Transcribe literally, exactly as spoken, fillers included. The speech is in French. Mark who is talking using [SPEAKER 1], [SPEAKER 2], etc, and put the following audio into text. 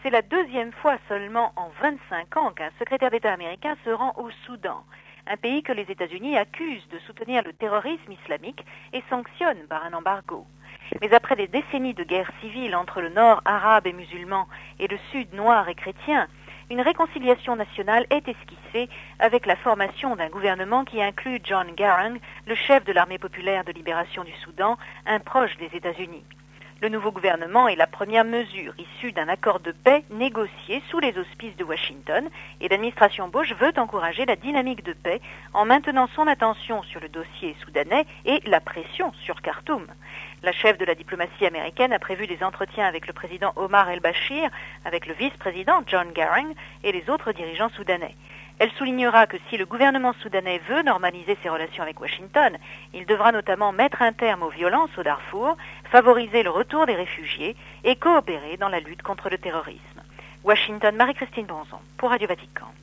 [SPEAKER 1] C'est la deuxième fois seulement en vingt-cinq ans qu'un secrétaire d'État américain se rend au Soudan, un pays que les États-Unis accusent de soutenir le terrorisme islamique et sanctionnent par un embargo. Mais après des décennies de guerre civile entre le nord arabe et musulman et le sud noir et chrétien, une réconciliation nationale est esquissée avec la formation d'un gouvernement qui inclut John Garang, le chef de l'armée populaire de libération du Soudan, un proche des États-Unis. Le nouveau gouvernement est la première mesure issue d'un accord de paix négocié sous les auspices de Washington et l'administration Bush veut encourager la dynamique de paix en maintenant son attention sur le dossier soudanais et la pression sur Khartoum. La chef de la diplomatie américaine a prévu des entretiens avec le président Omar el-Bashir, avec le vice-président John Garang et les autres dirigeants soudanais. Elle soulignera que si le gouvernement soudanais veut normaliser ses relations avec Washington, il devra notamment mettre un terme aux violences au Darfour, favoriser le retour des réfugiés et coopérer dans la lutte contre le terrorisme. Washington, Marie-Christine Bonzon, pour Radio Vatican.